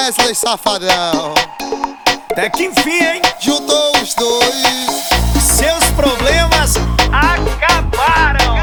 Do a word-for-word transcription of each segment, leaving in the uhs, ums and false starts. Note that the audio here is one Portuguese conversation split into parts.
Wesley Safadão. Até que enfim, hein? Juntou os dois. Seus problemas acabaram.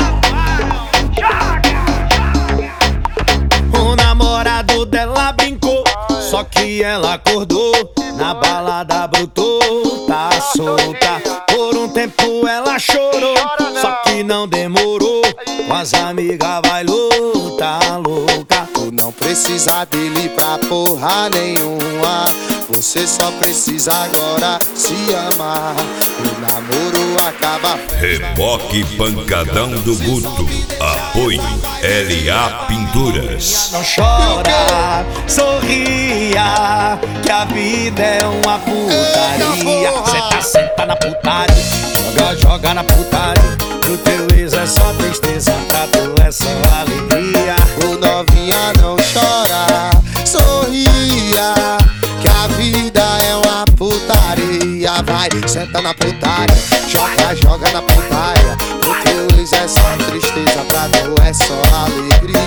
O namorado dela brincou, só que ela acordou. Na balada brotou, tá solta. Por um tempo ela chorou, só que não demorou. Com as amigas bailou, tá louca. Tu não precisa dele pra porra nenhuma. Você só precisa agora se amar. O namoro acaba. Reboque Pancadão do Guto. Apoio L A Pinturas. Não chora, sorria, que a vida é uma putaria. Cê tá senta na putaria, joga, joga na putaria. Pro teu ex é só tristeza, pra tu é só alegria. O novinha não chora, sorria, que a vida é uma putaria. Vai, senta na putaria, joga, joga na putaria. Pro teu ex é só tristeza, pra tu é só alegria.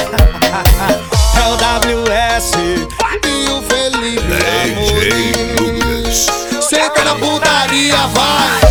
É o W S e o Felipe D J Lucas. Senta na putaria, vai.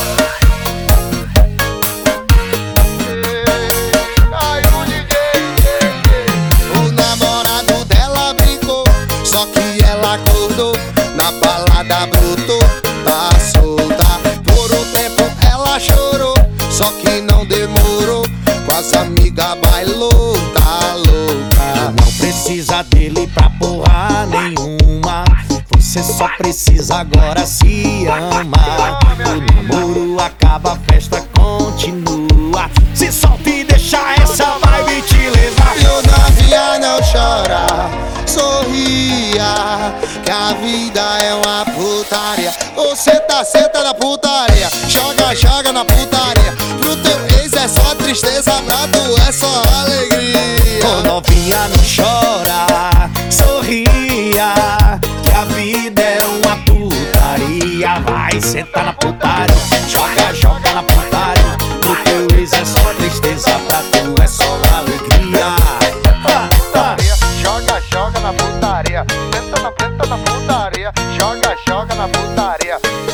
O namorado dela brincou, só que ela acordou. Na balada brotou, tá solta. Por um tempo ela chorou, só que não demorou. Com as amigas bailou, tá louca. Não precisa dele pra porra nenhuma. Você só precisa agora se amar. O namoro acaba, a festa continua. Se solta e deixa essa vibe te levar. E o novinha não chora, sorria, que a vida é uma putaria. Você tá senta na putaria, joga, joga na putaria. Pro teu ex é só tristeza, pra tu é só alegria. Ô novinha não chora, sorria, que a vida é uma putaria. Vai sentar na putaria, joga, joga na putaria. Pro teu ex é só tristeza, pra tu é só alegria. Ah, ah. Joga, joga na putaria, senta na, senta na putaria, joga, joga na putaria.